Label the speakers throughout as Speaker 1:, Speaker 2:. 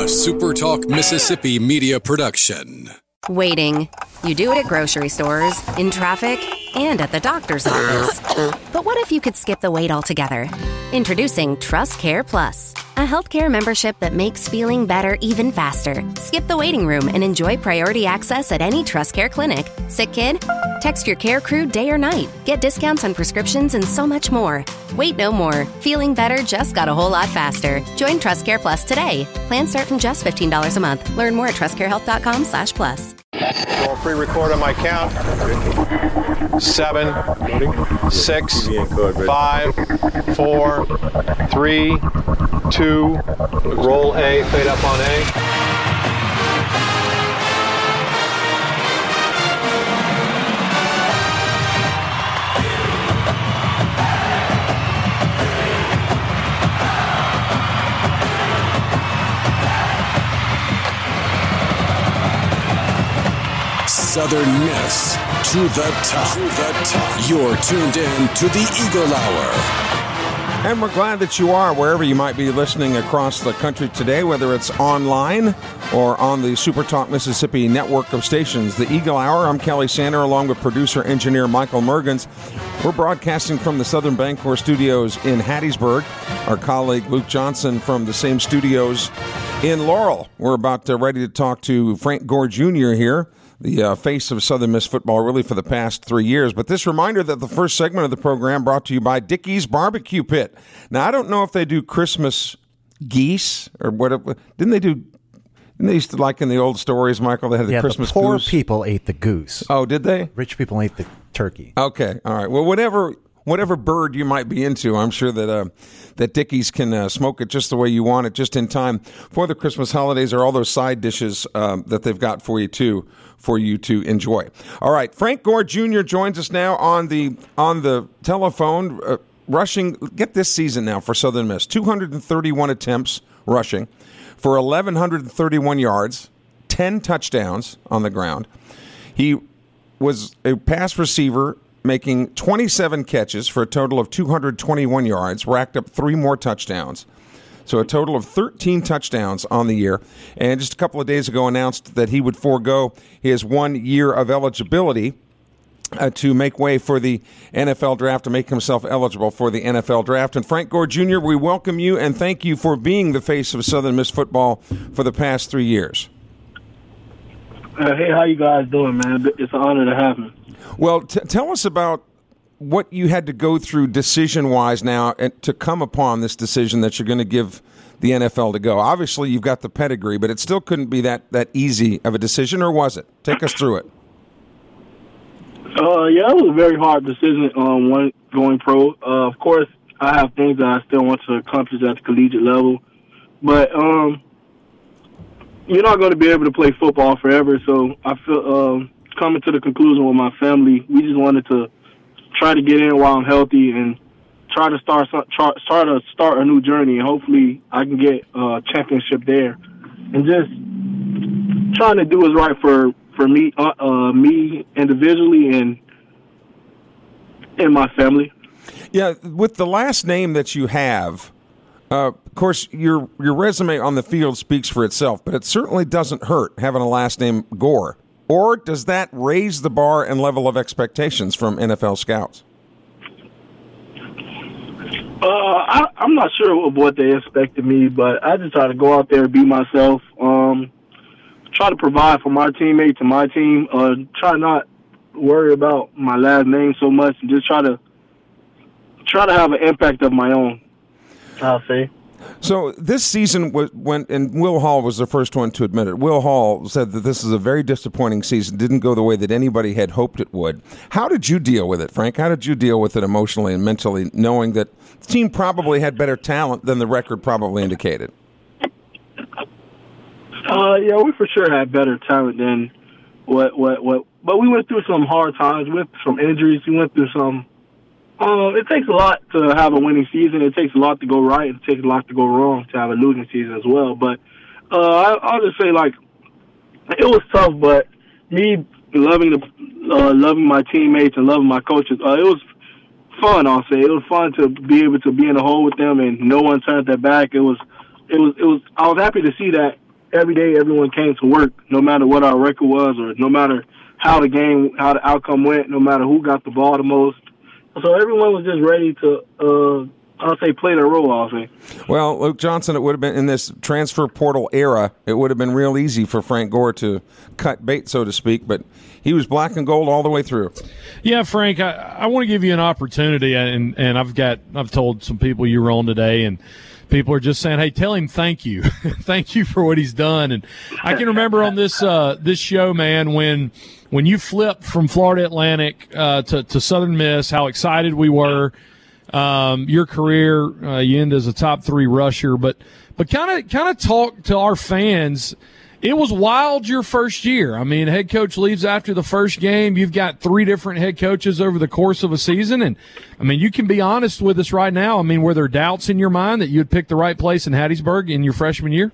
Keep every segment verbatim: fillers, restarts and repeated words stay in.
Speaker 1: A Super Talk Mississippi media production.
Speaker 2: Waiting. You do it at grocery stores, in traffic, and at the doctor's office. But what if you could skip the wait altogether? Introducing Trust Care Plus, a healthcare membership that makes feeling better even faster. Skip the waiting room and enjoy priority access at any Trust Care clinic. Sick kid? Text your care crew day or night. Get discounts on prescriptions and so much more. Wait no more. Feeling better just got a whole lot faster. Join Trust Care Plus today. Plans start from just fifteen dollars a month. Learn more at trustcarehealth.com slash plus.
Speaker 3: I'll pre-record on my count. Seven, six, five, four, three, two, roll A, fade up on A.
Speaker 1: Southern Miss to the top. To the top. You're tuned in to the Eagle Hour.
Speaker 4: And we're glad that you are, wherever you might be listening across the country today, whether it's online or on the Super Talk Mississippi network of stations. The Eagle Hour, I'm Kelly Sander, along with producer-engineer Michael Mergens. We're broadcasting from the Southern Bancorp Studios in Hattiesburg. Our colleague Luke Johnson from the same studios in Laurel. We're about uh, ready to talk to Frank Gore Junior here, the uh, face of Southern Miss football really for the past three years. But this reminder that the first segment of the program brought to you by Dickey's Barbecue Pit. Now, I don't know if they do Christmas geese or what. Didn't they do? Didn't they used to, like in the old stories, Michael, they had the
Speaker 5: yeah,
Speaker 4: Christmas
Speaker 5: the poor
Speaker 4: goose?
Speaker 5: people ate the goose.
Speaker 4: Oh, did they?
Speaker 5: Rich people ate the turkey.
Speaker 4: Okay, all right. Well, whatever whatever bird you might be into, I'm sure that uh, that Dickey's can uh, smoke it just the way you want it, just in time for the Christmas holidays, or all those side dishes um, that they've got for you too, for you to enjoy. All right, Frank Gore Junior joins us now on the on the telephone, uh, rushing. Get this season now for Southern Miss: two hundred thirty-one attempts rushing for eleven thirty-one yards, ten touchdowns on the ground. He was a pass receiver, making twenty-seven catches for a total of two hundred twenty-one yards, racked up three more touchdowns. So a total of thirteen touchdowns on the year. And just a couple of days ago announced that he would forego his one year of eligibility uh, to make way for the N F L draft, to make himself eligible for the N F L draft. And Frank Gore Junior, we welcome you and thank you for being the face of Southern Miss football for the past three years.
Speaker 6: Uh, hey, how you guys doing, man? It's an honor to have me.
Speaker 4: Well, t- tell us about what you had to go through decision-wise now to come upon this decision that you're going to give the N F L to go. Obviously, you've got the pedigree, but it still couldn't be that, that easy of a decision, or was it? Take us through it.
Speaker 6: Uh, yeah, it was a very hard decision on one going pro. Uh, of course, I have things that I still want to accomplish at the collegiate level, but um, you're not going to be able to play football forever, so I feel um, coming to the conclusion with my family, we just wanted to try to get in while I'm healthy and try to start try, try to start a new journey. And hopefully, I can get a championship there. And just trying to do what's right for for me, uh, uh, me individually, and and my family.
Speaker 4: Yeah, with the last name that you have, uh, of course, your your resume on the field speaks for itself, but it certainly doesn't hurt having a last name Gore. Or does that raise the bar and level of expectations from N F L scouts?
Speaker 6: Uh, I, I'm not sure of what they expect of me, but I just try to go out there and be myself, um, try to provide for my teammates and my team, uh, try not worry about my last name so much, and just try to try to have an impact of my own, I'll say.
Speaker 4: So this season was when, and Will Hall was the first one to admit it. Will Hall said that this is a very disappointing season. Didn't go the way that anybody had hoped it would. How did you deal with it, Frank? How did you deal with it emotionally and mentally, knowing that the team probably had better talent than the record probably indicated?
Speaker 6: Uh, yeah, we for sure had better talent than what what what. But we went through some hard times. We went through some injuries. We went through some. Um, it takes a lot to have a winning season. It takes a lot to go right. It takes a lot to go wrong to have a losing season as well. But uh, I, I'll just say, like, it was tough. But me loving the uh, loving my teammates and loving my coaches, uh, it was fun. I'll say it was fun to be able to be in the hole with them and no one turned their back. It was, it was, it was. I was happy to see that every day everyone came to work, no matter what our record was or no matter how the game, how the outcome went, no matter who got the ball the most. So everyone was just ready to, uh, I'll say, play their role, I'll say.
Speaker 4: Well, Luke Johnson, it would have been, in this transfer portal era, it would have been real easy for Frank Gore to cut bait, so to speak, but he was black and gold all the way through.
Speaker 7: Yeah, Frank, I, I want to give you an opportunity, and, and I've got I've told some people you were on today, and people are just saying, hey, tell him thank you. Thank you for what he's done. And I can remember on this uh, this show, man, when when you flipped from Florida Atlantic uh, to, to Southern Miss, how excited we were. Um, your career, uh, you end as a top three rusher. But but kind of kind of talk to our fans. It was wild your first year. I mean, head coach leaves after the first game. You've got three different head coaches over the course of a season. And, I mean, you can be honest with us right now. I mean, were there doubts in your mind that you would pick the right place in Hattiesburg in your freshman year?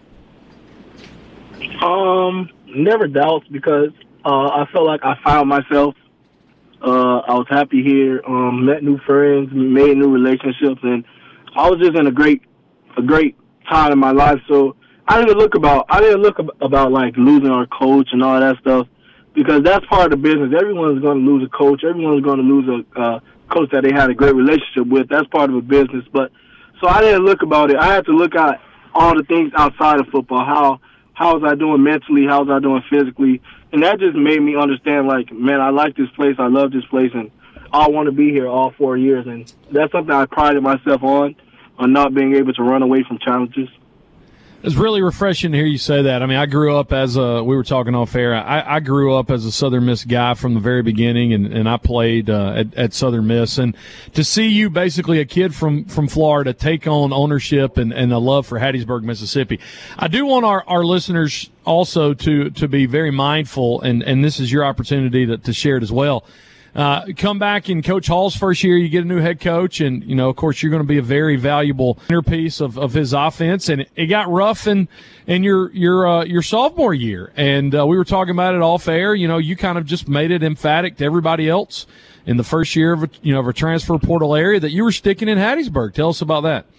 Speaker 6: Um, never doubts because uh, I felt like I found myself. Uh, I was happy here, um, met new friends, made new relationships, and I was just in a great, a great time in my life. So I didn't look about, I didn't look ab- about like losing our coach and all that stuff because that's part of the business. Everyone's going to lose a coach. Everyone's going to lose a uh, coach that they had a great relationship with. That's part of a business. But so I didn't look about it. I had to look at all the things outside of football. How how was I doing mentally? How was I doing physically? And that just made me understand, like, man, I like this place. I love this place, and I want to be here all four years. And that's something I prided myself on, on not being able to run away from challenges.
Speaker 7: It's really refreshing to hear you say that. I mean, I grew up as a, we were talking off air, I, I grew up as a Southern Miss guy from the very beginning, and, and I played uh, at, at Southern Miss. And to see you, basically a kid from, from Florida, take on ownership and, and a love for Hattiesburg, Mississippi. I do want our, our listeners also to, to be very mindful, and, and this is your opportunity to, to share it as well. Uh, come back in Coach Hall's first year, you get a new head coach, and, you know, of course, you're going to be a very valuable centerpiece of, of his offense. And it, it got rough in, in your your uh, your sophomore year. And uh, we were talking about it off air. You know, you kind of just made it emphatic to everybody else in the first year of a, you know, of a transfer portal area that you were sticking in Hattiesburg. Tell us about that.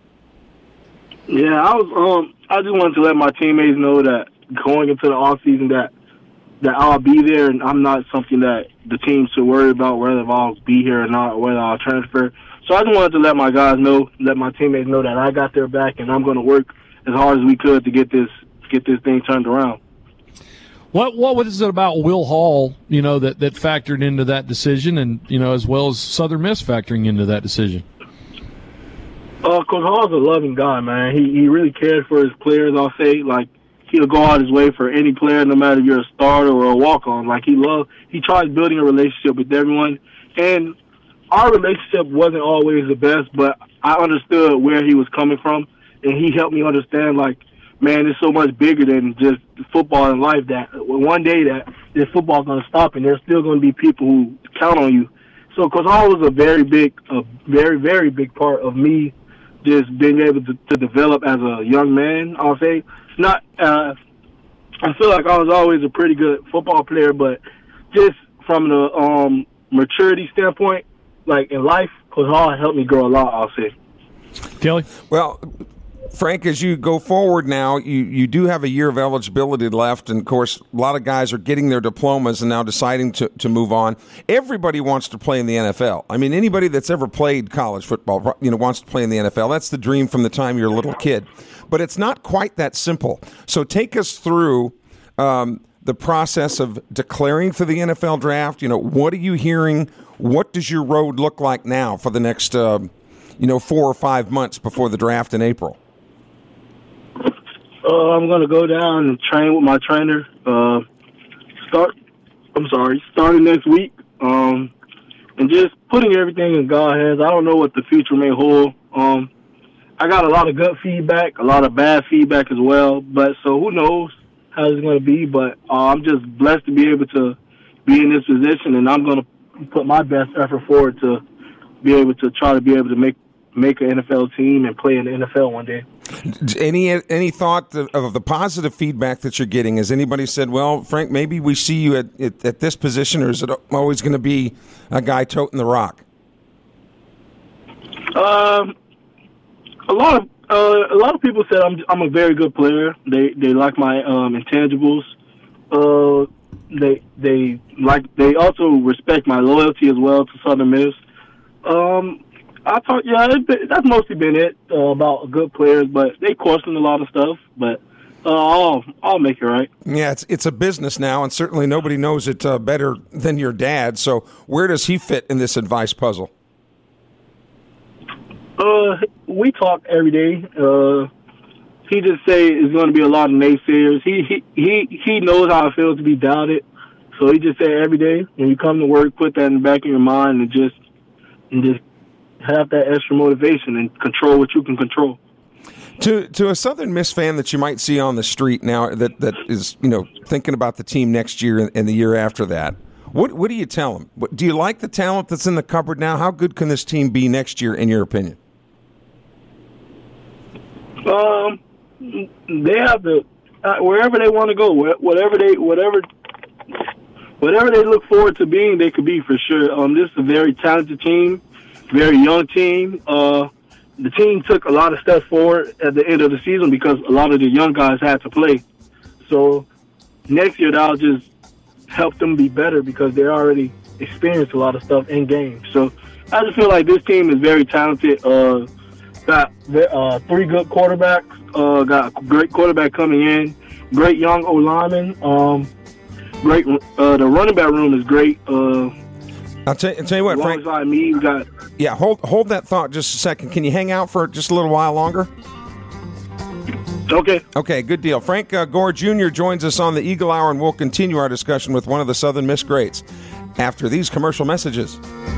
Speaker 6: Yeah, I was. Um, I just wanted to let my teammates know that going into the off season that that I'll be there, and I'm not something that the team should worry about whether I'll be here or not, or whether I'll transfer. So I just wanted to let my guys know, let my teammates know that I got their back, and I'm going to work as hard as we could to get this get this thing turned around.
Speaker 7: What what was it about Will Hall, you know, that, that factored into that decision, and, you know, as well as Southern Miss factoring into that decision?
Speaker 6: Uh, Coach Hall's a loving guy, man. He he really cares for his players. I'll say, like, he'll go out his way for any player, no matter if you're a starter or a walk-on. Like, he love, he tries building a relationship with everyone. And our relationship wasn't always the best, but I understood where he was coming from, and he helped me understand, like, man, it's so much bigger than just football and life that one day that this football's going to stop, and there's still going to be people who count on you. So Coach Hall was a very big, a very, very big part of me just being able to, to develop as a young man, I'll say. Not, uh, I feel like I was always a pretty good football player, but just from the um, maturity standpoint, like in life, Coach Hall helped me grow a lot, I'll say.
Speaker 7: Kelly?
Speaker 4: Well, Frank, as you go forward now, you, you do have a year of eligibility left, and, of course, a lot of guys are getting their diplomas and now deciding to, to move on. Everybody wants to play in the N F L. I mean, anybody that's ever played college football, you know, wants to play in the N F L. That's the dream from the time you're a little kid. But it's not quite that simple. So take us through um, the process of declaring for the N F L draft. You know, what are you hearing? What does your road look like now for the next, uh, you know, four or five months before the draft in April?
Speaker 6: Uh, I'm going to go down and train with my trainer. Uh, start, I'm sorry, starting next week. Um, and just putting everything in God's hands. I don't know what the future may hold. Um, I got a lot of good feedback, a lot of bad feedback as well. But so who knows how it's going to be. But uh, I'm just blessed to be able to be in this position, and I'm going to put my best effort forward to be able to try to be able to make make an N F L team and play in the N F L one day.
Speaker 4: Any any thought of the positive feedback that you're getting? Has anybody said, well, Frank, maybe we see you at, at, at this position, or is it always going to be a guy toting the rock?
Speaker 6: Um, a lot of Uh, a lot of people said I'm I'm a very good player. They they like my um, intangibles. Uh, they they like they also respect my loyalty as well to Southern Miss. Um, I thought yeah, it's been, that's mostly been it uh, about good players, but they question a lot of stuff. But uh, I'll I'll make it right.
Speaker 4: Yeah, it's it's a business now, and certainly nobody knows it uh, better than your dad. So where does he fit in this advice puzzle?
Speaker 6: Uh, we talk every day. Uh, he just say it's going to be a lot of naysayers. He he he he knows how it feels to be doubted, so he just say every day when you come to work, put that in the back of your mind and just and just have that extra motivation and control what you can control.
Speaker 4: To to a Southern Miss fan that you might see on the street now that, that is you know thinking about the team next year and the year after that, what what do you tell them? What, do you like the talent that's in the cupboard now? How good can this team be next year, in your opinion?
Speaker 6: Um, they have to uh, wherever they want to go, whatever they whatever whatever they look forward to being, they could be for sure. Um, this is a very talented team, very young team. Uh, the team took a lot of steps forward at the end of the season because a lot of the young guys had to play. So next year, that'll just help them be better because they already experienced a lot of stuff in games. So I just feel like this team is very talented. Uh, got uh, three good quarterbacks. Uh, got a great quarterback coming in. Great young O-lineman. Um, great. Uh, the running back room is great. Uh,
Speaker 4: I'll tell, I'll tell you what, Frank.
Speaker 6: Alongside me, we got.
Speaker 4: Yeah, hold hold that thought just a second. Can you hang out for just a little while longer?
Speaker 6: Okay.
Speaker 4: Okay, good deal. Frank uh, Gore Junior joins us on the Eagle Hour, and we'll continue our discussion with one of the Southern Miss greats after these commercial messages.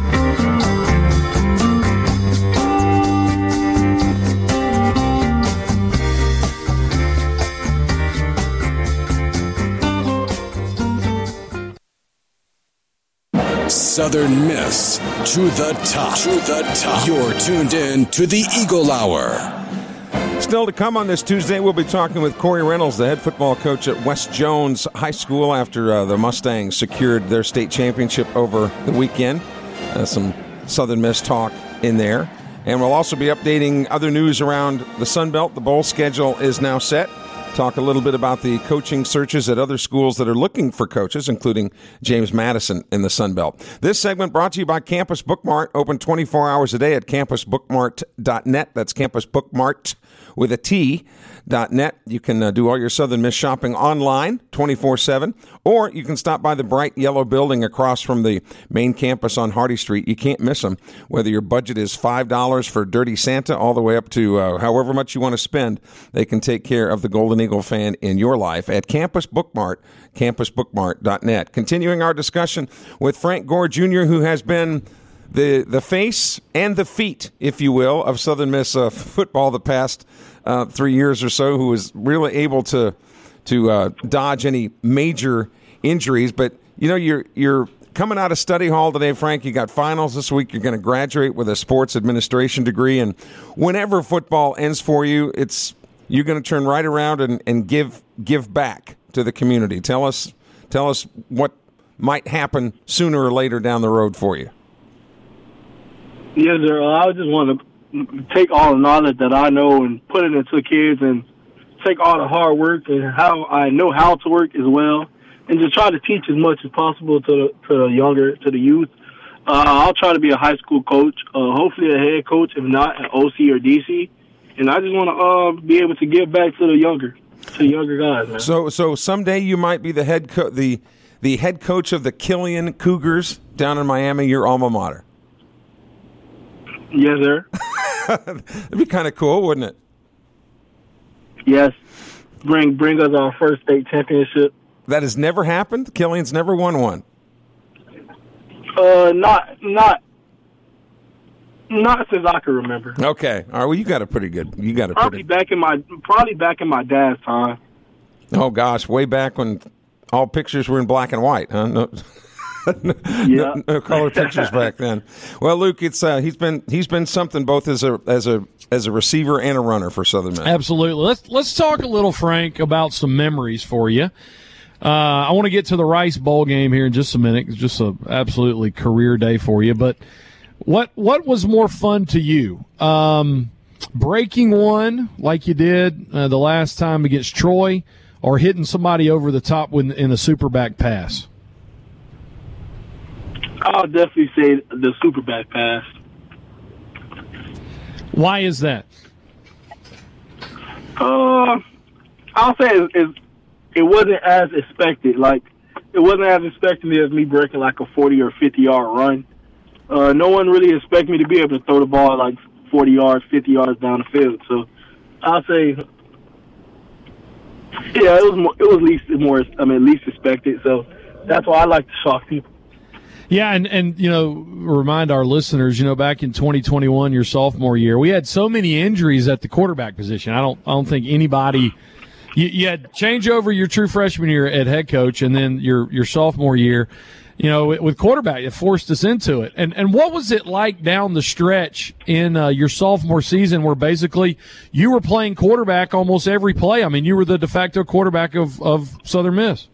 Speaker 1: Southern Miss to the top. To the top. You're tuned in to the Eagle Hour.
Speaker 4: Still to come on this Tuesday, we'll be talking with Corey Reynolds, the head football coach at West Jones High School, after uh, the Mustangs secured their state championship over the weekend. Uh, some Southern Miss talk in there. And we'll also be updating other news around the Sun Belt. The bowl schedule is now set. Talk a little bit about the coaching searches at other schools that are looking for coaches, including James Madison in the Sun Belt. This segment brought to you by Campus Bookmart, open twenty-four hours a day at campus bookmart dot net. That's Campus Bookmart with a T, dot net. You can uh, do all your Southern Miss shopping online twenty-four seven, or you can stop by the bright yellow building across from the main campus on Hardy Street. You can't miss them. Whether your budget is five dollars for Dirty Santa all the way up to uh, however much you want to spend, they can take care of the Golden Eagle fan in your life at Campus Bookmart, campus bookmart dot net. Continuing our discussion with Frank Gore Junior, who has been the the face and the feet, if you will, of Southern Miss uh, football the past uh, three years or so, who was really able to to uh, dodge any major injuries. But, you know, you're you're coming out of study hall today, Frank. You got finals this week. You're going to graduate with a sports administration degree. And whenever football ends for you, it's you're going to turn right around and, and give give back to the community. Tell us tell us what might happen sooner or later down the road for you.
Speaker 6: Yes, sir. I just want to take all the knowledge that I know and put it into kids, and take all the hard work and how I know how to work as well, and just try to teach as much as possible to the, to the younger, to the youth. Uh, I'll try to be a high school coach, uh, hopefully a head coach, if not an O C or D C. And I just want to uh, be able to give back to the younger, to the younger guys, man.
Speaker 4: So, so someday you might be the head co- the the head coach of the Killian Cougars down in Miami, your alma mater.
Speaker 6: Yes, sir.
Speaker 4: That'd be kind of cool, wouldn't it?
Speaker 6: Yes. Bring bring us our first state championship.
Speaker 4: That has never happened? Killian's never won one.
Speaker 6: Uh, not not. Not since I can remember.
Speaker 4: Okay, all right. Well, you got a pretty good. You got a
Speaker 6: probably
Speaker 4: pretty.
Speaker 6: back in my probably back in my dad's time.
Speaker 4: Oh gosh, way back when all pictures were in black and white, huh? No,
Speaker 6: yeah.
Speaker 4: no, no color pictures back then. Well, Luke, it's uh, he's been he's been something both as a as a as a receiver and a runner for Southern Miss.
Speaker 7: Absolutely. Let's let's talk a little, Frank, about some memories for you. Uh, I want to get to the Rice Bowl game here in just a minute. It's just an absolutely career day for you, but. What what was more fun to you? Um, breaking one like you did uh, the last time against Troy, or hitting somebody over the top with, in a super back pass?
Speaker 6: I'll definitely say the super back pass.
Speaker 7: Why is that?
Speaker 6: Uh, I'll say it, it, it wasn't as expected. Like, it wasn't as expected as me breaking like a forty or fifty yard run. Uh, no one really expected me to be able to throw the ball like forty yards, fifty yards down the field. So I'll say, yeah, it was more, it was least more. I mean, least expected. So that's why I like to shock people.
Speaker 7: Yeah, and, and, you know, remind our listeners, you know, back in twenty twenty-one, your sophomore year, we had so many injuries at the quarterback position. I don't I don't think anybody you, you had change over your true freshman year at head coach, and then your, your sophomore year, you know, with quarterback, it forced us into it. And and what was it like down the stretch in uh, your sophomore season where basically you were playing quarterback almost every play? I mean, you were the de facto quarterback of, of Southern Miss.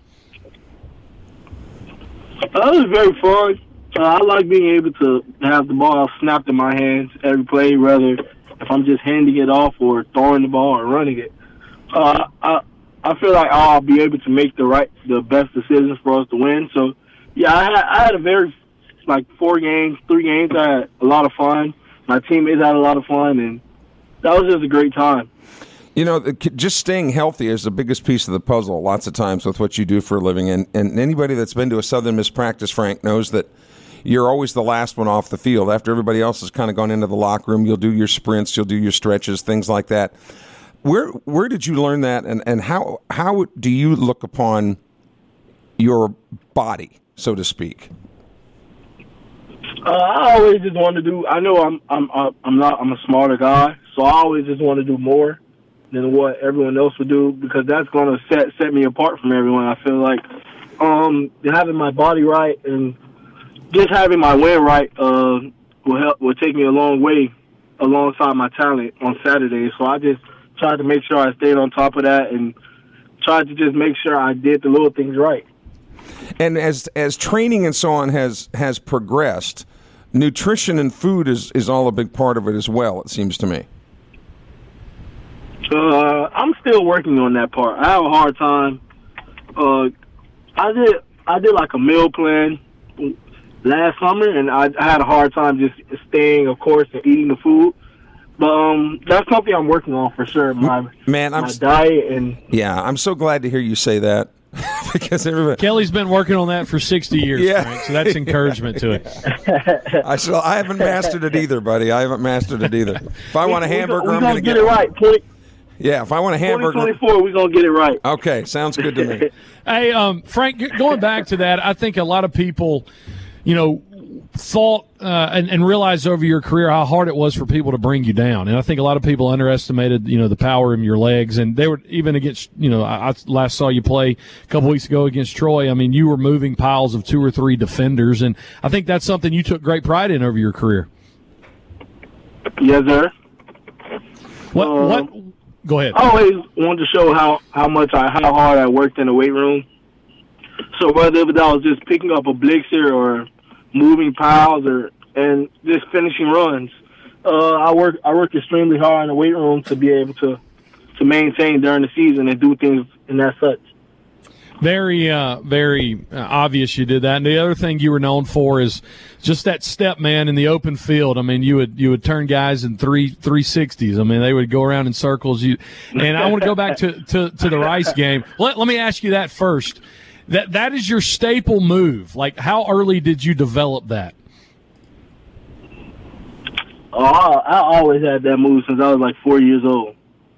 Speaker 6: Uh, it was very fun. Uh, I like being able to have the ball snapped in my hands every play, whether if I'm just handing it off or throwing the ball or running it. Uh, I I feel like I'll be able to make the right, the best decisions for us to win. So, yeah, I had, I had a very, like, four games, three games. I had a lot of fun. My teammates had a lot of fun, and that was just a great time.
Speaker 4: You know, just staying healthy is the biggest piece of the puzzle lots of times with what you do for a living. And, and anybody that's been to a Southern Miss practice, Frank, knows that you're always the last one off the field. After everybody else has kind of gone into the locker room, you'll do your sprints, you'll do your stretches, things like that. Where where did you learn that, and, and how how do you look upon your body, so to speak?
Speaker 6: Uh, I always just want to do. I know I'm I'm I'm not I'm a smarter guy, so I always just want to do more than what everyone else would do, because that's going to set set me apart from everyone. I feel like um, having my body right and just having my win right uh, will help will take me a long way alongside my talent on Saturdays. So I just tried to make sure I stayed on top of that and tried to just make sure I did the little things right.
Speaker 4: And as as training and so on has has progressed, nutrition and food is, is all a big part of it as well, it seems to me.
Speaker 6: Uh, I'm still working on that part. I have a hard time. Uh, I did I did like a meal plan last summer, and I, I had a hard time just staying, of course, and eating the food. But um, that's something I'm working on for sure. My
Speaker 4: man, I'm
Speaker 6: my diet and
Speaker 4: yeah, I'm so glad to hear you say that. Because everybody,
Speaker 7: Kelly's been working on that for sixty years,
Speaker 4: yeah.
Speaker 7: Frank, so that's encouragement to it.
Speaker 4: I still, I haven't mastered it either, buddy. I haven't mastered it either. If I want a hamburger,
Speaker 6: we're
Speaker 4: I'm
Speaker 6: going
Speaker 4: going
Speaker 6: to
Speaker 4: get
Speaker 6: get it right. twenty,
Speaker 4: yeah, if I want a hamburger,
Speaker 6: twenty twenty-four, we're going to get it right.
Speaker 4: Okay, sounds good to me.
Speaker 7: Hey, um, Frank, going back to that, I think a lot of people, you know, thought uh, and, and realized over your career how hard it was for people to bring you down. And I think a lot of people underestimated, you know, the power in your legs. And they were even against, you know, I, I last saw you play a couple weeks ago against Troy. I mean, you were moving piles of two or three defenders. And I think that's something you took great pride in over your career.
Speaker 6: Yes, sir.
Speaker 7: What?
Speaker 6: Uh,
Speaker 7: what? Go ahead.
Speaker 6: I always wanted to show how, how much I, how hard I worked in the weight room. So whether that was just picking up a blitzer or moving piles or and just finishing runs, uh, I work I work extremely hard in the weight room to be able to to maintain during the season and do things in that such.
Speaker 7: Very, uh, very uh, obvious you did that. And the other thing you were known for is just that step, man, in the open field. I mean, you would you would turn guys in three three sixties. I mean, they would go around in circles. You and I want to go back to, to, to the Rice game. Let let me ask you that first. That that is your staple move. Like, how early did you develop that?
Speaker 6: Oh, I, I always had that move since I was like four years old.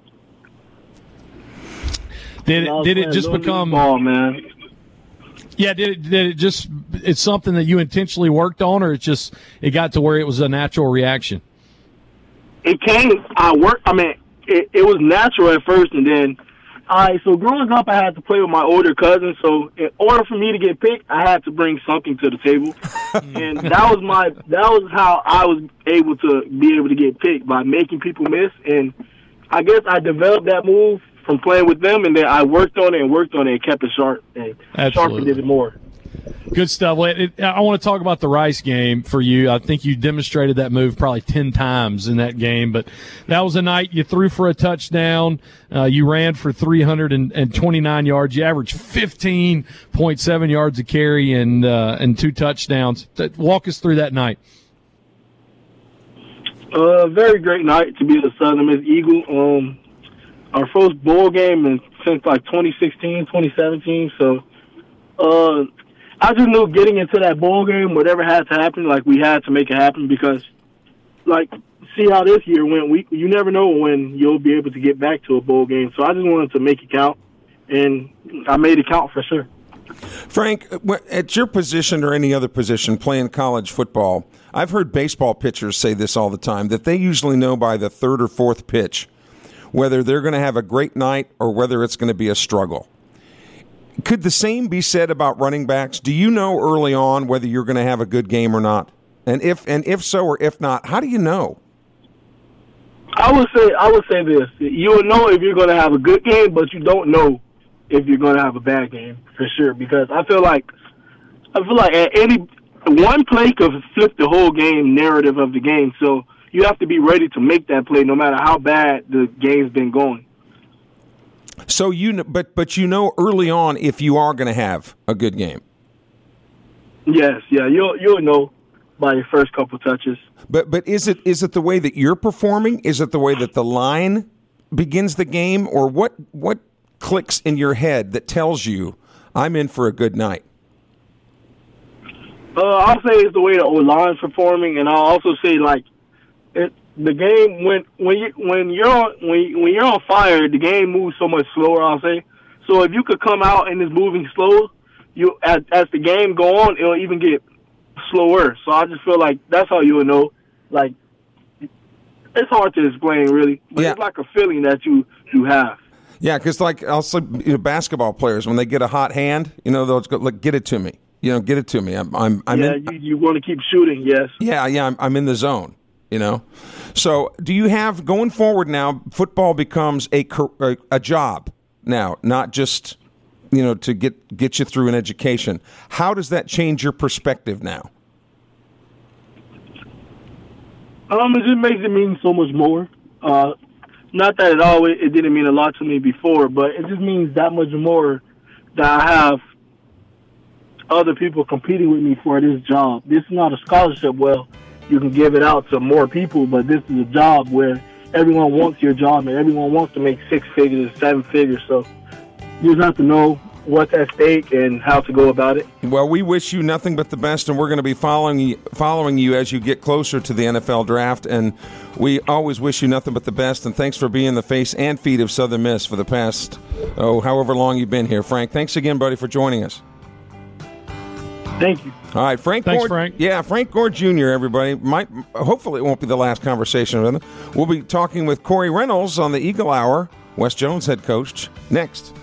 Speaker 7: Did it did it just become
Speaker 6: ball, man?
Speaker 7: Yeah, did it did it just it's something that you intentionally worked on, or it just it got to where it was a natural reaction?
Speaker 6: It came. I worked. I mean, it, it was natural at first, and then. All right, so growing up, I had to play with my older cousins. So in order for me to get picked, I had to bring something to the table, and that was my that was how I was able to be able to get picked, by making people miss. And I guess I developed that move from playing with them, and then I worked on it and worked on it and kept it sharp and
Speaker 7: Absolutely.
Speaker 6: sharpened it more.
Speaker 7: Good stuff. Well, it, I want to talk about the Rice game for you. I think you demonstrated that move probably ten times in that game, but that was a night you threw for a touchdown. Uh, you ran for three hundred twenty-nine yards. You averaged fifteen point seven yards a carry and uh, and two touchdowns. Walk us through that night.
Speaker 6: A uh, very great night to be the Southern Miss Eagle. Um, our first bowl game in, since like twenty sixteen, twenty seventeen. So, uh, I just knew getting into that bowl game, whatever had to happen, like we had to make it happen because, like, see how this year went. We you never know when you'll be able to get back to a bowl game. So I just wanted to make it count, and I made it count for sure.
Speaker 4: Frank, at your position or any other position playing college football, I've heard baseball pitchers say this all the time, that they usually know by the third or fourth pitch whether they're going to have a great night or whether it's going to be a struggle. Could the same be said about running backs? Do you know early on whether you're going to have a good game or not? And if and if so or if not, how do you know?
Speaker 6: I would say I would say this: you will know if you're going to have a good game, but you don't know if you're going to have a bad game for sure. Because I feel like I feel like at any one play could flip the whole game narrative of the game. So you have to be ready to make that play, no matter how bad the game's been going.
Speaker 4: So you, know, but but you know early on if you are going to have a good game.
Speaker 6: Yes, yeah, you'll you'll know by your first couple touches.
Speaker 4: But but is it is it the way that you're performing? Is it the way that the line begins the game, or what what clicks in your head that tells you I'm in for a good night?
Speaker 6: Uh, I'll say it's the way the O-line's performing, and I'll also say like it. The game when when you when you're on when when you're on fire, the game moves so much slower. I'll say so. If you could come out and it's moving slow, you as as the game go on, it'll even get slower. So I just feel like that's how you would know. Like it's hard to explain, really, but
Speaker 4: yeah.
Speaker 6: It's like a feeling that you you have.
Speaker 4: Yeah, because like also you know, basketball players when they get a hot hand, you know they'll go like get it to me, you know get it to me. I'm I'm, I'm
Speaker 6: yeah.
Speaker 4: in,
Speaker 6: you you want to keep shooting, yes.
Speaker 4: Yeah, yeah. I'm, I'm in the zone. You know, so do you have going forward now? Football becomes a a, a job now, not just you know to get get you through an education. How does that change your perspective now?
Speaker 6: Um, it just makes it mean so much more. Uh, not that it always it didn't mean a lot to me before, but it just means that much more that I have other people competing with me for this job. This is not a scholarship. Well. You can give it out to more people, but this is a job where everyone wants your job and everyone wants to make six figures, seven figures. So you just have to know what's at stake and how to go about it.
Speaker 4: Well, we wish you nothing but the best, and we're going to be following you, following you as you get closer to the N F L draft. And we always wish you nothing but the best. And thanks for being the face and feet of Southern Miss for the past, oh, however long you've been here. Frank, thanks again, buddy, for joining us.
Speaker 6: Thank you.
Speaker 4: All right, Frank.
Speaker 7: Thanks,
Speaker 4: Gore,
Speaker 7: Frank.
Speaker 4: Yeah, Frank Gore Junior Everybody, might hopefully it won't be the last conversation with him. We'll be talking with Corey Reynolds on the Eagle Hour. Wes Jones, head coach, next.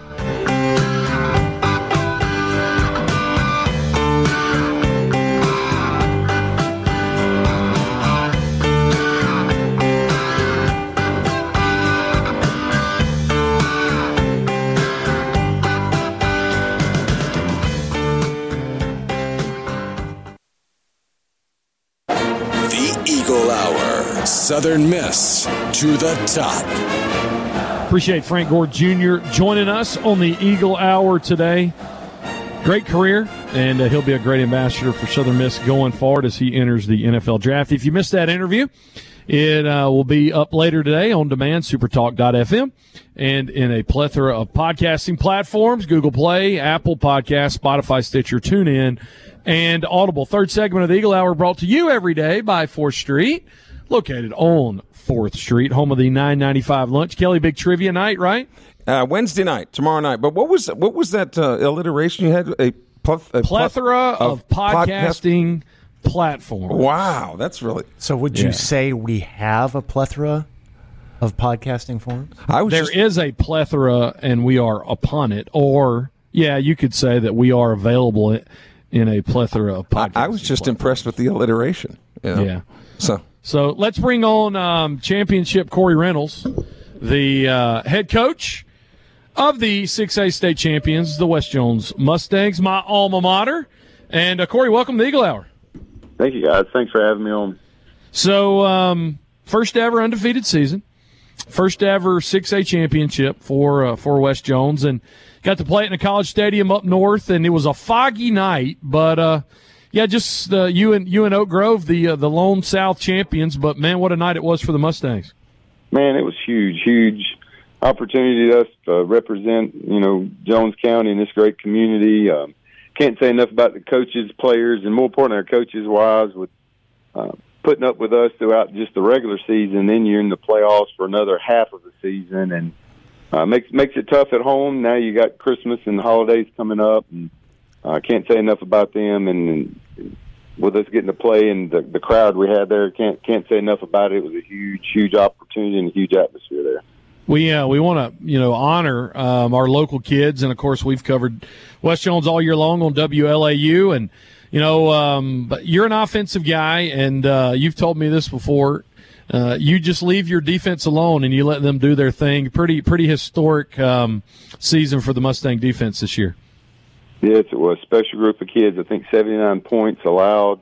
Speaker 1: Southern Miss to the top.
Speaker 7: Appreciate Frank Gore Junior joining us on the Eagle Hour today. Great career, and uh, he'll be a great ambassador for Southern Miss going forward as he enters the N F L draft. If you missed that interview, it uh, will be up later today on demand, supertalk dot f m, and in a plethora of podcasting platforms, Google Play, Apple Podcasts, Spotify, Stitcher, TuneIn, and Audible. Third segment of the Eagle Hour brought to you every day by fourth Street. Located on fourth Street, home of the nine ninety-five lunch. Kelly, big trivia night, right?
Speaker 4: Uh, Wednesday night, tomorrow night. But what was what was that uh, alliteration you had? A, pleth- a
Speaker 7: plethora
Speaker 4: pleth-
Speaker 7: of, of podcasting podcast- platforms.
Speaker 4: Wow, that's really.
Speaker 5: So would you yeah. say we have a plethora of podcasting forums?
Speaker 7: I was there just... is a plethora, and we are upon it. Or, yeah, you could say that we are available in a plethora of podcasting.
Speaker 4: I, I was just platforms. impressed with the alliteration. You know?
Speaker 7: Yeah.
Speaker 4: So.
Speaker 7: So let's bring on um, championship Corey Reynolds, the uh, head coach of the six A state champions, the West Jones Mustangs, my alma mater. And, uh, Corey, welcome to the Eagle Hour.
Speaker 8: Thank you, guys. Thanks for having me on.
Speaker 7: So, um, first ever undefeated season, first ever six A championship for uh, for West Jones, and got to play it in a college stadium up north, and it was a foggy night, but uh, yeah, just uh, you and you and Oak Grove, the uh, the lone South champions. But man, what a night it was for the Mustangs!
Speaker 8: Man, it was huge, huge opportunity to us to represent, you know, Jones County in this great community. Um, can't say enough about the coaches, players, and more important, our coaches' wives with uh, putting up with us throughout just the regular season. Then you're in the playoffs for another half of the season, and uh, makes makes it tough at home. Now you got Christmas and the holidays coming up, and I uh, can't say enough about them. And, and with us getting to play and the, the crowd we had there, can't can't say enough about it. It was a huge, huge opportunity and a huge atmosphere there.
Speaker 7: We uh, we want to you know honor um, our local kids, and of course we've covered West Jones all year long on W L A U, and you know um, but you're an offensive guy, and uh, you've told me this before. Uh, you just leave your defense alone and you let them do their thing. Pretty pretty historic um, season for the Mustang defense this year.
Speaker 8: Yes, it was a special group of kids. I think seventy-nine points allowed.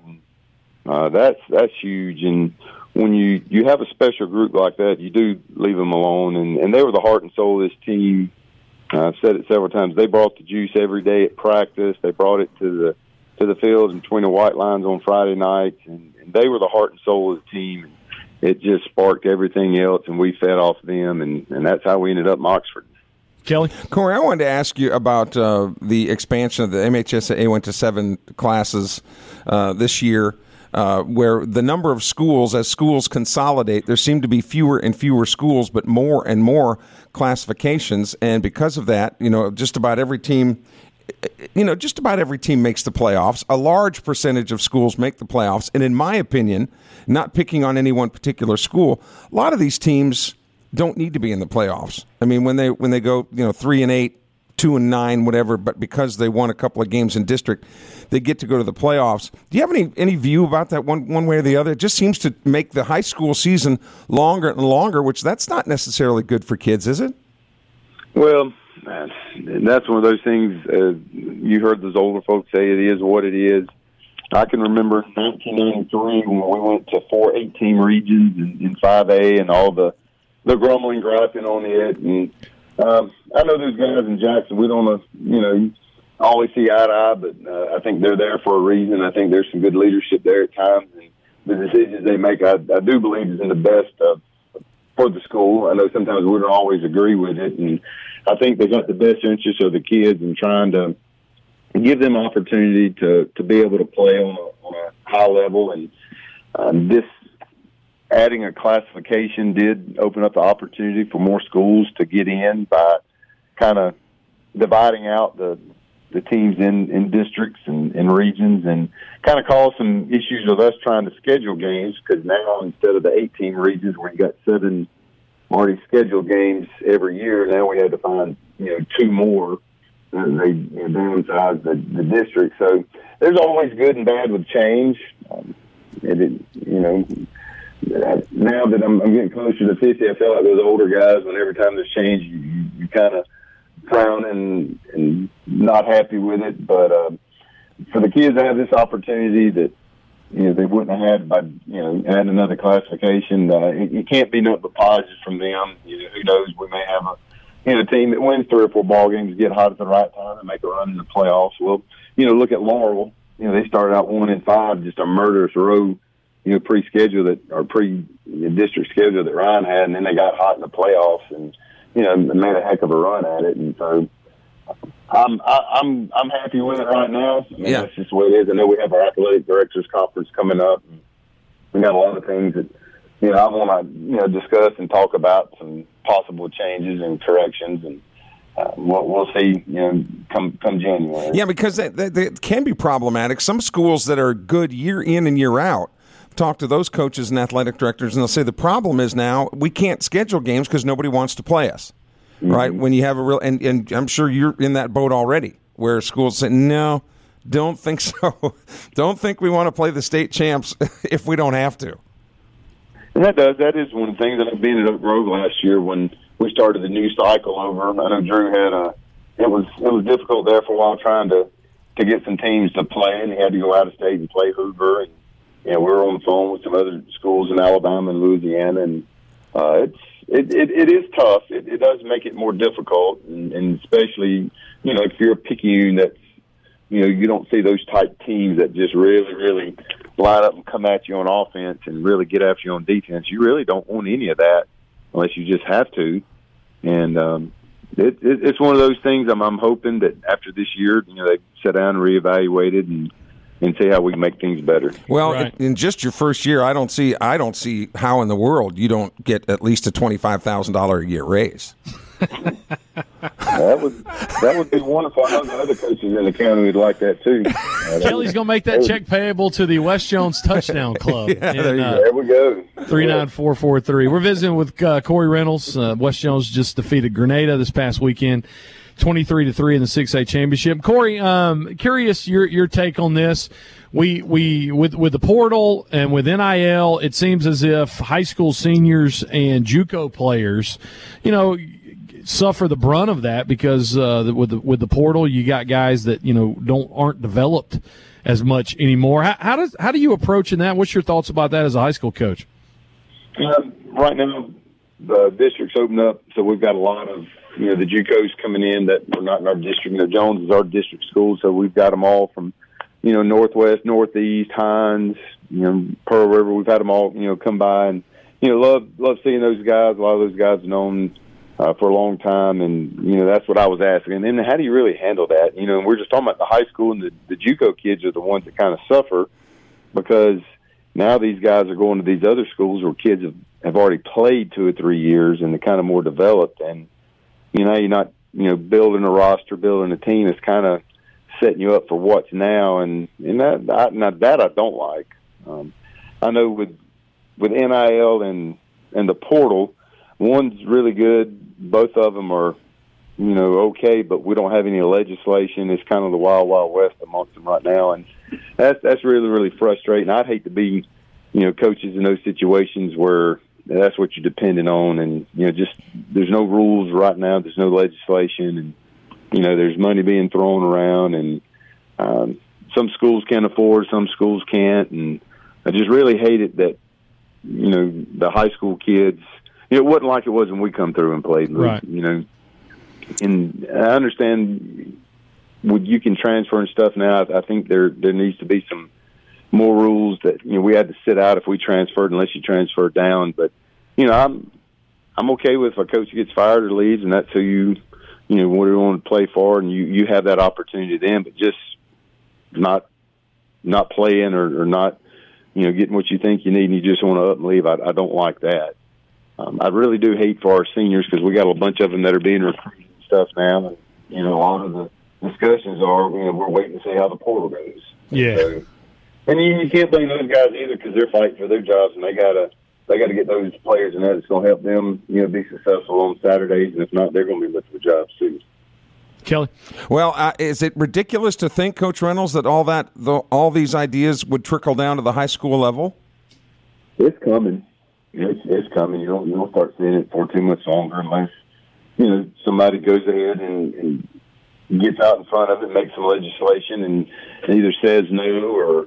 Speaker 8: Uh, that's that's huge. And when you, you have a special group like that, you do leave them alone. And, and they were the heart and soul of this team. Uh, I've said it several times. They brought the juice every day at practice. They brought it to the to the field and between the white lines on Friday nights. And, and they were the heart and soul of the team. And it just sparked everything else, and we fed off them. And, and that's how we ended up in Oxford.
Speaker 7: Kelly?
Speaker 4: Corey, I wanted to ask you about uh, the expansion of the M H S A A went to seven classes uh, this year, uh, where the number of schools, as schools consolidate, there seem to be fewer and fewer schools, but more and more classifications. And because of that, you know, just about every team, you know, just about every team makes the playoffs. A large percentage of schools make the playoffs. And in my opinion, not picking on any one particular school, a lot of these teams don't need to be in the playoffs. I mean, when they when they go, you know, three and eight, two and nine, whatever, but because they won a couple of games in district, they get to go to the playoffs. Do you have any any view about that one one way or the other? It just seems to make the high school season longer and longer, which that's not necessarily good for kids, is it?
Speaker 8: Well, that's one of those things. Uh, you heard those older folks say it is what it is. I can remember nineteen ninety-three when we went to four eight-team regions in, in five A and all the the grumbling, griping on it. And um, I know those guys in Jackson, we don't, uh, you know, always see eye to eye, but uh, I think they're there for a reason. I think there's some good leadership there at times. And the decisions they make, I, I do believe is in the best uh, for the school. I know sometimes we don't always agree with it. And I think they got the best interest of the kids and trying to give them opportunity to, to be able to play on a, on a high level. And um, this, adding a classification did open up the opportunity for more schools to get in by kind of dividing out the the teams in, in districts and in regions, and kind of caused some issues with us trying to schedule games, because now instead of the eight-team regions where you got seven already scheduled games every year, now we had to find, you know, two more. Uh, they you know, downsized the, the district. So there's always good and bad with change. Um, and it, you know, now that I'm, I'm getting closer to fifty, I feel like those older guys, when every time there's change, you, you, you kind of frown and, and not happy with it. But uh, for the kids to have this opportunity that, you know, they wouldn't have had by, you know, adding another classification, uh, it, it can't be nothing but positive from them. You know, who knows, we may have a, you know, team that wins three or four ball games, get hot at the right time and make a run in the playoffs. Well, you know, look at Laurel. You know, they started out one and five, just a murderous row, you know, pre-schedule that, or pre-district schedule that Ryan had, and then they got hot in the playoffs and, you know, made a heck of a run at it. And so I'm I, I'm I'm happy with it right now. I mean,
Speaker 4: yeah.
Speaker 8: That's just the way it is. I know we have our athletic directors conference coming up. And we got a lot of things that, you know, I want to, you know, discuss and talk about some possible changes and corrections, and uh, we'll, we'll see, you know, come come January.
Speaker 4: Yeah, because that, that, that can be problematic. Some schools that are good year in and year out, talk to those coaches and athletic directors, and they'll say the problem is now we can't schedule games because nobody wants to play us, mm-hmm. right? When you have a real, and, and I'm sure you're in that boat already, where schools say, no, don't think so. Don't think we want to play the state champs if we don't have to.
Speaker 8: And that does. That is one of the things that I've been at Oak Grove last year when we started the new cycle over. I know Drew had a it was it was difficult there for a while trying to to get some teams to play, and he had to go out of state and play Hoover. And you know, we were on the phone with some other schools in Alabama and Louisiana, and uh, it's it, it it is tough. It, it does make it more difficult, and, and especially you know if you're a Picayune that's you know you don't see those type teams that just really really line up and come at you on offense and really get after you on defense. You really don't want any of that unless you just have to, and. um It, it, it's one of those things. I'm, I'm hoping that after this year, you know, they sit down and reevaluate it and, and see how we can make things better.
Speaker 4: Well, right. in, in just your first year, I don't see I don't see how in the world you don't get at least a twenty-five thousand dollars a year raise.
Speaker 8: that would that would be wonderful. I know the other coaches in the county would like that too. Uh,
Speaker 7: Kelly's going to make that check payable to the West Jones Touchdown Club.
Speaker 4: yeah,
Speaker 7: in,
Speaker 4: there, you
Speaker 7: uh,
Speaker 4: go.
Speaker 8: there we go.
Speaker 7: three nine four four three. We're visiting with uh, Corey Reynolds. Uh, West Jones just defeated Grenada this past weekend, twenty-three to three in the six A championship. Corey, um, curious your your take on this. We we with with the portal and with N I L, it seems as if high school seniors and JUCO players, you know, suffer the brunt of that because uh, with the, with the portal, you got guys that you know don't aren't developed as much anymore. How, how does how do you approach in that? What's your thoughts about that as a high school coach?
Speaker 8: Um, right now, the district's opened up, so we've got a lot of you know the JUCOs coming in that are not in our district. You know, Jones is our district school, so we've got them all from you know Northwest, Northeast, Hines, you know Pearl River. We've had them all you know come by and you know love love seeing those guys. A lot of those guys have known. Uh, for a long time, and, you know, that's what I was asking. And then how do you really handle that? You know, and we're just talking about the high school, and the, the JUCO kids are the ones that kind of suffer because now these guys are going to these other schools where kids have, have already played two or three years and they're kind of more developed. And, you know, you're not, you know, building a roster, building a team. It's kind of setting you up for what's now, and, and that, I, now that I don't like. Um, I know with with N I L and, and the portal, one's really good. Both of them are, you know, okay, but we don't have any legislation. It's kind of the wild, wild west amongst them right now, and that's that's really, really frustrating. I'd hate to be, you know, coaches in those situations where that's what you're depending on, and you know, just there's no rules right now. There's no legislation, and you know, there's money being thrown around, and um, some schools can afford, some schools can't, and I just really hate it that, you know, the high school kids. It wasn't like it was when we come through and played,
Speaker 7: right.
Speaker 8: you know. And I understand when you can transfer and stuff now. I think there there needs to be some more rules that you know we had to sit out if we transferred unless you transferred down. But you know, I'm I'm okay with if a coach gets fired or leaves, and that's who you you know what you want to play for, and you, you have that opportunity then. But just not not playing or, or not you know getting what you think you need, and you just want to up and leave. I, I don't like that. Um, I really do hate for our seniors because we got a bunch of them that are being recruited and stuff now. And, you know, a lot of the discussions are, you know, we're waiting to see how the portal goes.
Speaker 7: Yeah.
Speaker 8: So, and you, you can't blame those guys either because they're fighting for their jobs and they gotta they gotta get those players and that it's going to help them, you know, be successful on Saturdays. And if not, they're going to be looking for jobs too.
Speaker 7: Kelly?
Speaker 4: Well, uh, is it ridiculous to think, Coach Reynolds, that all that the, all these ideas would trickle down to the high school level?
Speaker 8: It's coming. It's, it's coming. You don't, you don't start seeing it for too much longer unless, you know, somebody goes ahead and, and gets out in front of it, makes some legislation, and either says no or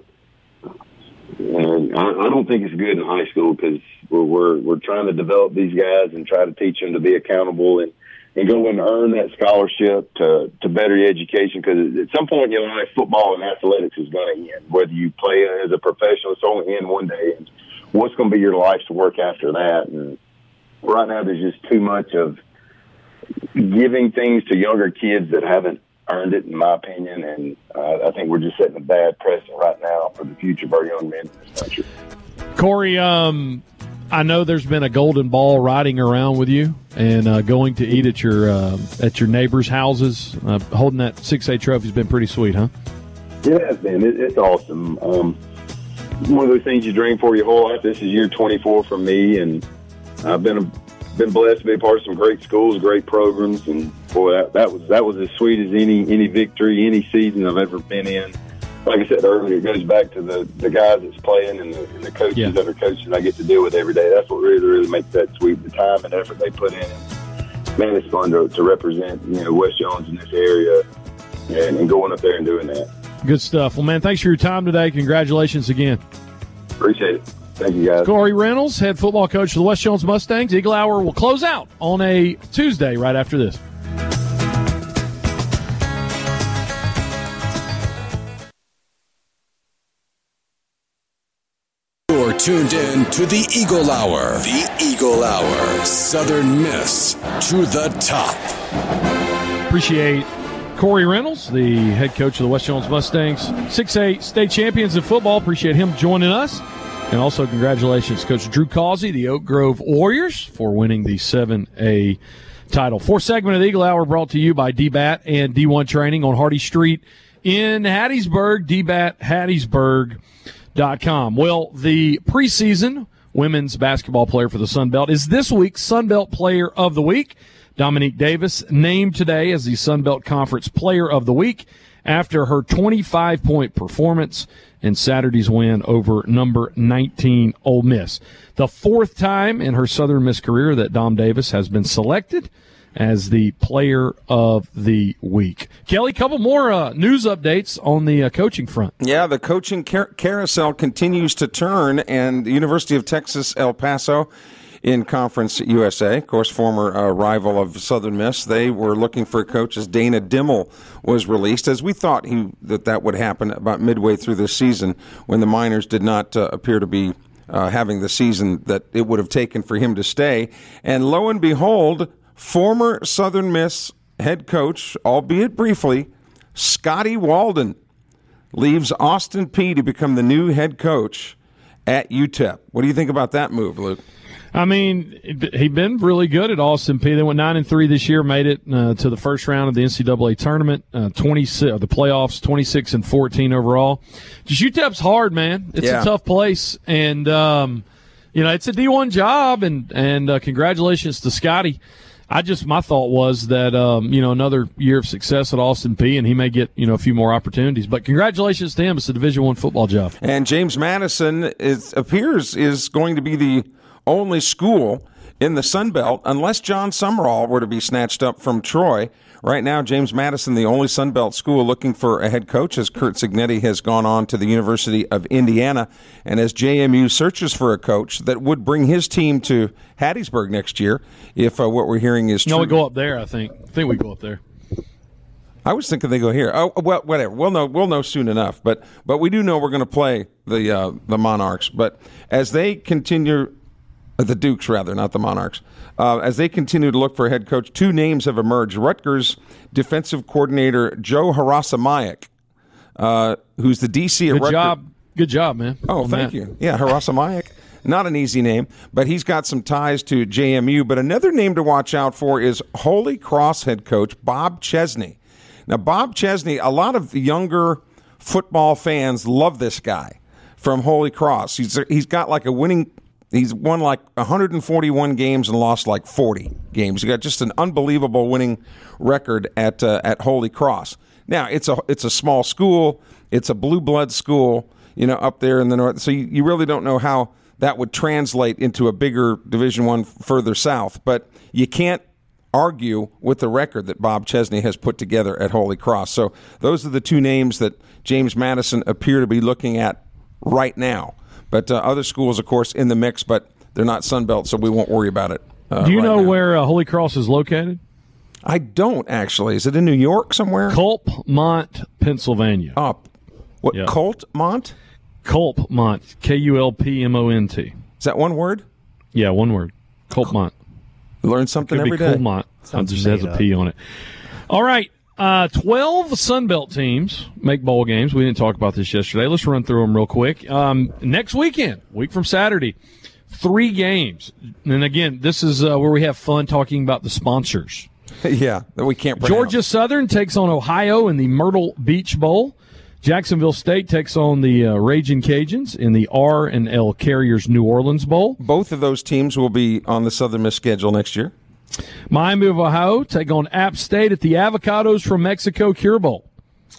Speaker 8: uh, I, I don't think it's good in high school because we're, we're we're trying to develop these guys and try to teach them to be accountable and, and go and earn that scholarship to, to better your education because at some point in your life, football and athletics is going to end. Whether you play as a professional, it's going to end one day. And, what's going to be your life's work after that? And right now, there's just too much of giving things to younger kids that haven't earned it, in my opinion. And uh, I think we're just setting a bad precedent right now for the future of our young men in this country.
Speaker 7: Corey, um, I know there's been a golden ball riding around with you and uh, going to eat at your uh, at your neighbors' houses. Uh, holding that six A trophy has been pretty sweet, huh?
Speaker 8: Yeah, it has been. It, it's awesome. Um, one of those things you dream for your whole life. This is year twenty-four for me, and I've been a, been blessed to be a part of some great schools, great programs, and boy, that, that was that was as sweet as any any victory, any season I've ever been in. Like I said earlier, it goes back to the, the guys that's playing and the, and the coaches
Speaker 7: yeah.
Speaker 8: that are coaching I get to deal with every day. That's what really, really makes that sweet, the time and effort they put in. man, it's fun to, to represent, you know, West Jones in this area and, and going up there and doing that.
Speaker 7: Good stuff. Well, man, thanks for your time today. Congratulations again.
Speaker 8: Appreciate it. Thank you, guys.
Speaker 7: Corey Reynolds, head football coach of the West Jones Mustangs. Eagle Hour will close out on a Tuesday right after this.
Speaker 1: You're tuned in to the Eagle Hour. The Eagle Hour. Southern Miss to the top.
Speaker 7: Appreciate Corey Reynolds, the head coach of the West Jones Mustangs, six A state champions in football. Appreciate him joining us. And also congratulations, Coach Drew Causey, the Oak Grove Warriors, for winning the seven A title. Fourth segment of the Eagle Hour brought to you by D B A T and D one Training on Hardy Street in Hattiesburg, D B A T Hattiesburg dot com. Well, the preseason women's basketball player for the Sun Belt is this week's Sun Belt Player of the Week. Dominique Davis named today as the Sun Belt Conference Player of the Week after her twenty-five point performance in Saturday's win over number nineteen Ole Miss. The fourth time in her Southern Miss career that Dom Davis has been selected as the Player of the Week. Kelly, a couple more uh, news updates on the uh, coaching front.
Speaker 4: Yeah, the coaching car- carousel continues to turn, and the University of Texas El Paso in Conference U S A, of course, former uh, rival of Southern Miss, they were looking for a coach as Dana Dimmel was released, as we thought he that that would happen about midway through this season when the Miners did not uh, appear to be uh, having the season that it would have taken for him to stay. And lo and behold, former Southern Miss head coach, albeit briefly, Scotty Walden, leaves Austin Peay to become the new head coach at U T E P. What do you think about that move, Luke?
Speaker 7: I mean, he'd been really good at Austin Peay. They went nine and three this year, made it uh, to the first round of the N C double A tournament, uh, twenty-six, uh, the playoffs, twenty-six and fourteen overall. Just U T E P's hard, man. It's
Speaker 4: yeah.
Speaker 7: a tough place, and um, you know it's a D one job. And and uh, congratulations to Scotty. I just my thought was that um, you know another year of success at Austin Peay, and he may get you know a few more opportunities. But congratulations to him. It's a Division One football job.
Speaker 4: And James Madison is appears is going to be the only school in the Sun Belt, unless John Summerall were to be snatched up from Troy. Right now, James Madison, the only Sun Belt school looking for a head coach, as Kurt Cignetti has gone on to the University of Indiana, and as J M U searches for a coach that would bring his team to Hattiesburg next year, if uh, what we're hearing is true.
Speaker 7: No, we go up there, I think. I think we go up there.
Speaker 4: I was thinking they go here. Oh, well, whatever. We'll know. We'll know soon enough. But but we do know we're going to play the uh, the Monarchs. But as they continue. The Dukes, rather, not the Monarchs. Uh, as they continue to look for a head coach, two names have emerged. Rutgers defensive coordinator Joe Harasamayak, uh, who's the D C at
Speaker 7: Good
Speaker 4: Rutgers.
Speaker 7: job. Good job, man.
Speaker 4: Oh, thank you. Yeah, Harasamayak. Not an easy name, but he's got some ties to J M U. But another name to watch out for is Holy Cross head coach Bob Chesney. Now, Bob Chesney, a lot of the younger football fans love this guy from Holy Cross. He's He's got like a winning – He's won like one hundred forty-one games and lost like forty games. He got just an unbelievable winning record at uh, at Holy Cross. Now it's a it's a small school. It's a blue blood school, you know, up there in the north. So you, you really don't know how that would translate into a bigger Division One further south. But you can't argue with the record that Bob Chesney has put together at Holy Cross. So those are the two names that James Madison appear to be looking at right now. But uh, other schools, of course, in the mix, but they're not Sunbelt, so we won't worry about it. Uh,
Speaker 7: Do you
Speaker 4: right
Speaker 7: know
Speaker 4: now.
Speaker 7: where uh, Holy Cross is located?
Speaker 4: I don't, actually. Is it in New York somewhere?
Speaker 7: Culpmont, Pennsylvania.
Speaker 4: Oh, what,
Speaker 7: Yep.
Speaker 4: Coltmont?
Speaker 7: Culpmont, K U L P M O N T.
Speaker 4: Is that one word?
Speaker 7: Yeah, one word. Culpmont.
Speaker 4: Learn something
Speaker 7: Could
Speaker 4: every
Speaker 7: be
Speaker 4: day.
Speaker 7: Colmont. It
Speaker 5: Sounds
Speaker 7: just has
Speaker 5: made
Speaker 7: a
Speaker 5: up.
Speaker 7: P on it. All right. Uh, twelve Sunbelt teams make bowl games. We didn't talk about this yesterday. Let's run through them real quick. Um, next weekend, week from Saturday, three games. And again, this is uh, where we have fun talking about the sponsors.
Speaker 4: Yeah, that we can't pronounce.
Speaker 7: Georgia Southern takes on Ohio in the Myrtle Beach Bowl. Jacksonville State takes on the uh, Ragin' Cajuns in the R and L Carriers New Orleans Bowl.
Speaker 4: Both of those teams will be on the Southern Miss schedule next year.
Speaker 7: Miami of Ohio take on App State at the Avocados from Mexico Cure Bowl.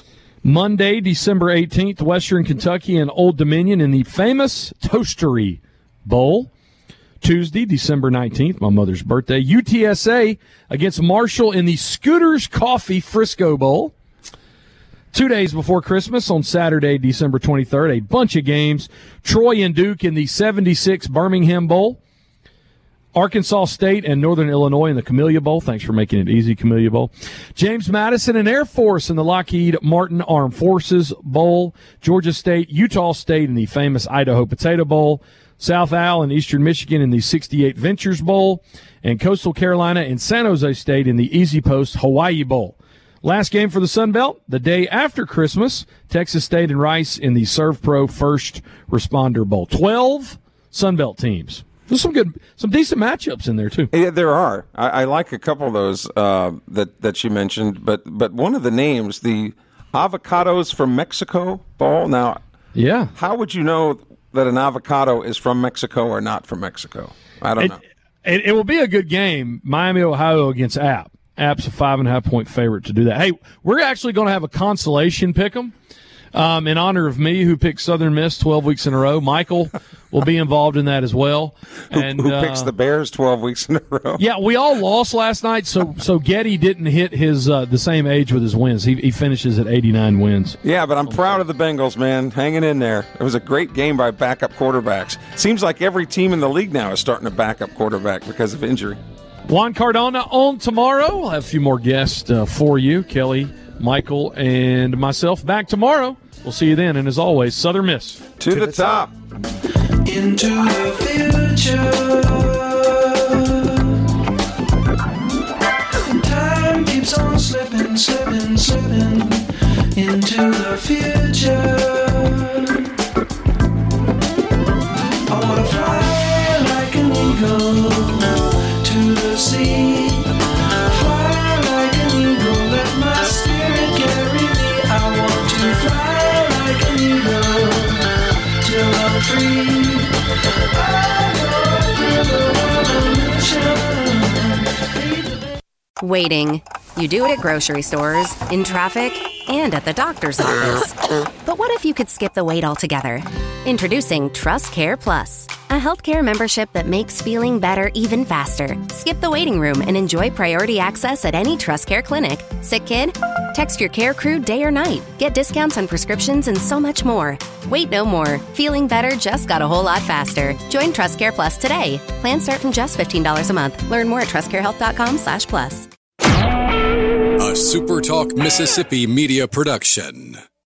Speaker 7: Monday, December eighteenth, Western Kentucky and Old Dominion in the famous Toastery Bowl. Tuesday, December nineteenth, my mother's birthday. U T S A against Marshall in the Scooters Coffee Frisco Bowl. Two days before Christmas, on Saturday, December twenty-third, a bunch of games. Troy and Duke in the seventy-six Birmingham Bowl. Arkansas State and Northern Illinois in the Camellia Bowl. Thanks for making it easy, Camellia Bowl. James Madison and Air Force in the Lockheed Martin Armed Forces Bowl. Georgia State, Utah State in the famous Idaho Potato Bowl. South Al and Eastern Michigan in the sixty-eight Ventures Bowl. And Coastal Carolina and San Jose State in the Easy Post Hawaii Bowl. Last game for the Sun Belt, the day after Christmas, Texas State and Rice in the Serve Pro First Responder Bowl. twelve Sun Belt teams. There's some good, some decent matchups in there too.
Speaker 4: Yeah, there are. I, I like a couple of those uh, that that you mentioned, but but one of the names, the Avocados from Mexico Bowl. Now,
Speaker 7: yeah,
Speaker 4: how would you know that an avocado is from Mexico or not from Mexico? I don't
Speaker 7: it,
Speaker 4: know.
Speaker 7: It, it will be a good game. Miami, Ohio against App. App's a five and a half point favorite to do that. Hey, we're actually going to have a consolation pick'em. Um, in honor of me, who picked Southern Miss twelve weeks in a row. Michael will be involved in that as well. And
Speaker 4: who, who
Speaker 7: uh,
Speaker 4: picks the Bears twelve weeks in a row?
Speaker 7: Yeah, we all lost last night, so so Getty didn't hit his uh, the same age with his wins. He, he finishes at eighty-nine wins.
Speaker 4: Yeah, but I'm proud of the Bengals, man, hanging in there. It was a great game by backup quarterbacks. Seems like every team in the league now is starting a backup quarterback because of injury.
Speaker 7: Juan Cardona on tomorrow. We'll have a few more guests uh, for you, Kelly, Michael, and myself back tomorrow. We'll see you then, and as always, Southern Miss.
Speaker 4: To, to the, the top.
Speaker 9: top. Into the future. Time keeps on slipping, slipping, slipping. Into the future. I want to fly like an eagle to the sea. Fly like an eagle, let my spirit carry me. I want to fly like an eagle till I'm free. I go through the revolution.
Speaker 2: Waiting. You do it at grocery stores, in traffic, and at the doctor's office. But what if you could skip the wait altogether? Introducing Trust Care Plus, a healthcare membership that makes feeling better even faster. Skip the waiting room and enjoy priority access at any Trust Care clinic. Sick kid? Text your care crew day or night. Get discounts on prescriptions and so much more. Wait no more. Feeling better just got a whole lot faster. Join Trust Care Plus today. Plans start from just fifteen dollars a month. Learn more at trustcarehealth.com slash plus.
Speaker 1: A SuperTalk Mississippi media production.